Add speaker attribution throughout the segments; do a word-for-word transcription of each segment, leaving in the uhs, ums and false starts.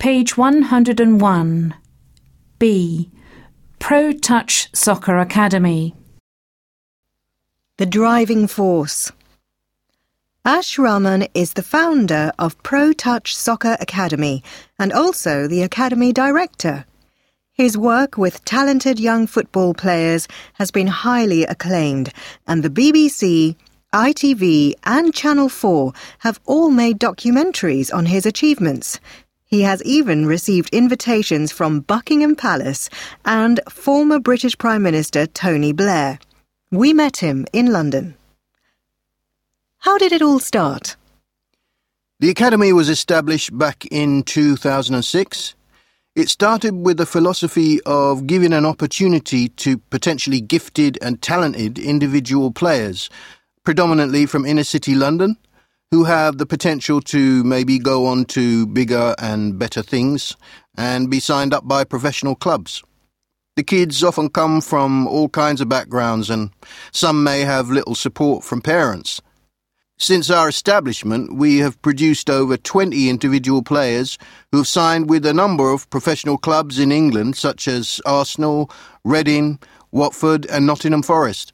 Speaker 1: Page one hundred and one. B. Pro Touch Soccer Academy.
Speaker 2: The driving force. Ash Rahman is the founder of Pro Touch Soccer Academy and also the Academy Director. His work with talented young football players has been highly acclaimed, and the B B C, I T V and Channel four have all made documentaries on his achievements. He has even received invitations from Buckingham Palace and former British Prime Minister Tony Blair. We met him in London. How did it all start?
Speaker 3: The Academy was established back in two thousand six. It started with the philosophy of giving an opportunity to potentially gifted and talented individual players, predominantly from inner-city London, who have the potential to maybe go on to bigger and better things and be signed up by professional clubs. The kids often come from all kinds of backgrounds, and some may have little support from parents. Since our establishment, we have produced over twenty individual players who have signed with a number of professional clubs in England, such as Arsenal, Reading, Watford and Nottingham Forest.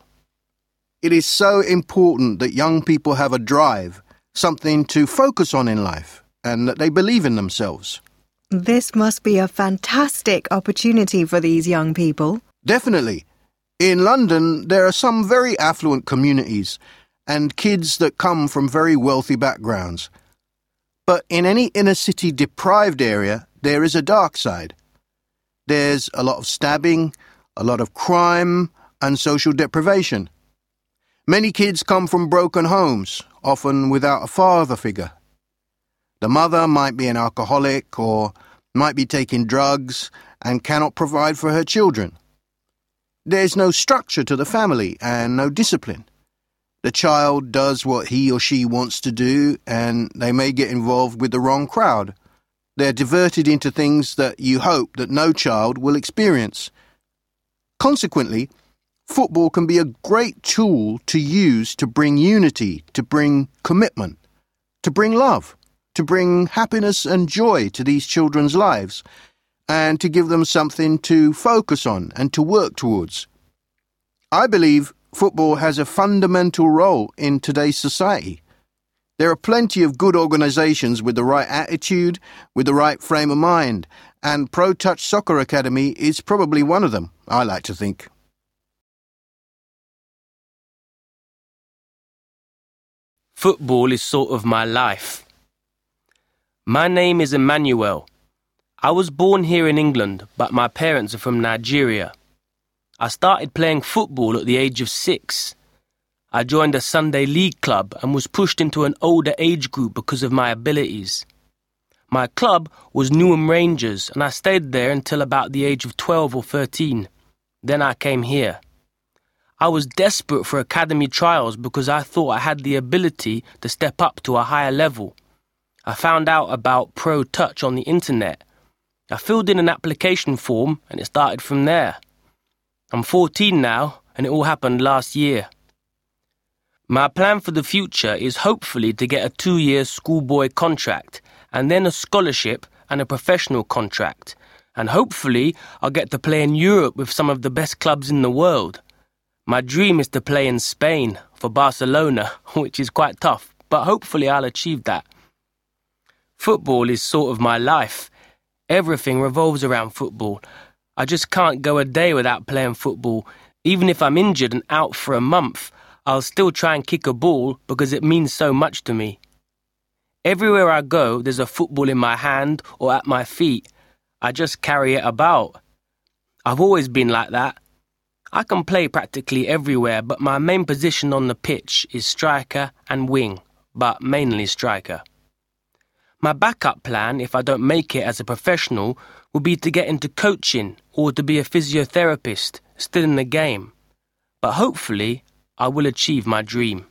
Speaker 3: It is so important that young people have a drive, something to focus on in life, and that they believe in themselves.
Speaker 2: This must be a fantastic opportunity for these young people.
Speaker 3: Definitely. In London, there are some very affluent communities and kids that come from very wealthy backgrounds. But in any inner-city deprived area, there is a dark side. There's a lot of stabbing, a lot of crime and social deprivation. Many kids come from broken homes, often without a father figure. The mother might be an alcoholic or might be taking drugs and cannot provide for her children. There's no structure to the family and no discipline. The child does what he or she wants to do, and they may get involved with the wrong crowd. They're diverted into things that you hope that no child will experience. Consequently, football can be a great tool to use to bring unity, to bring commitment, to bring love, to bring happiness and joy to these children's lives, and to give them something to focus on and to work towards. I believe football has a fundamental role in today's society. There are plenty of good organisations with the right attitude, with the right frame of mind, and Pro Touch Soccer Academy is probably one of them, I like to think.
Speaker 4: Football is sort of my life. My name is Emmanuel. I was born here in England, but my parents are from Nigeria. I started playing football at the age of six. I joined a Sunday league club and was pushed into an older age group because of my abilities. My club was Newham Rangers, and I stayed there until about the age of twelve or thirteen. Then I came here. I was desperate for academy trials because I thought I had the ability to step up to a higher level. I found out about Pro Touch on the internet. I filled in an application form and it started from there. I'm fourteen now, and it all happened last year. My plan for the future is hopefully to get a two-year schoolboy contract and then a scholarship and a professional contract. And hopefully I'll get to play in Europe with some of the best clubs in the world. My dream is to play in Spain for Barcelona, which is quite tough, but hopefully I'll achieve that. Football is sort of my life. Everything revolves around football. I just can't go a day without playing football. Even if I'm injured and out for a month, I'll still try and kick a ball because it means so much to me. Everywhere I go, there's a football in my hand or at my feet. I just carry it about. I've always been like that. I can play practically everywhere, but my main position on the pitch is striker and wing, but mainly striker. My backup plan, if I don't make it as a professional, would be to get into coaching or to be a physiotherapist, still in the game. But hopefully, I will achieve my dream.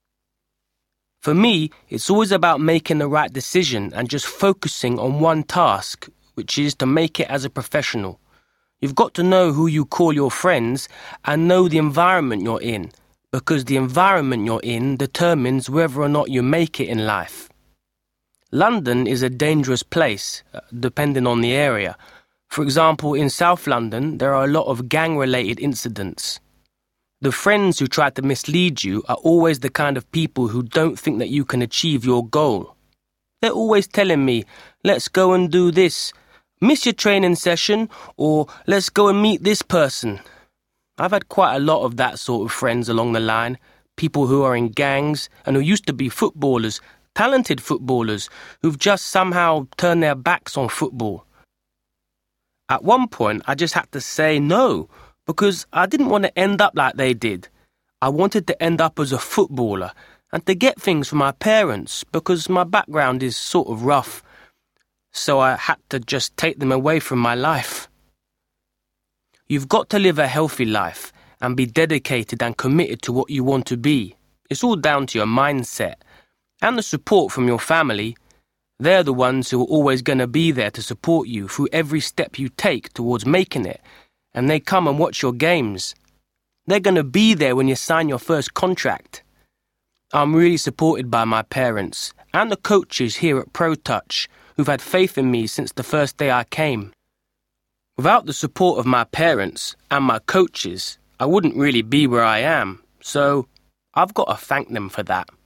Speaker 4: For me, it's always about making the right decision and just focusing on one task, which is to make it as a professional. You've got to know who you call your friends and know the environment you're in, because the environment you're in determines whether or not you make it in life. London is a dangerous place, uh, depending on the area. For example, in South London, there are a lot of gang-related incidents. The friends who try to mislead you are always the kind of people who don't think that you can achieve your goal. They're always telling me, let's go and do this, miss your training session, or let's go and meet this person. I've had quite a lot of that sort of friends along the line, people who are in gangs and who used to be footballers, talented footballers, who've just somehow turned their backs on football. At one point, I just had to say no, because I didn't want to end up like they did. I wanted to end up as a footballer and to get things from my parents because my background is sort of rough. So I had to just take them away from my life. You've got to live a healthy life and be dedicated and committed to what you want to be. It's all down to your mindset and the support from your family. They're the ones who are always going to be there to support you through every step you take towards making it. And they come and watch your games. They're going to be there when you sign your first contract. I'm really supported by my parents and the coaches here at ProTouch who've had faith in me since the first day I came. Without the support of my parents and my coaches, I wouldn't really be where I am, so I've got to thank them for that.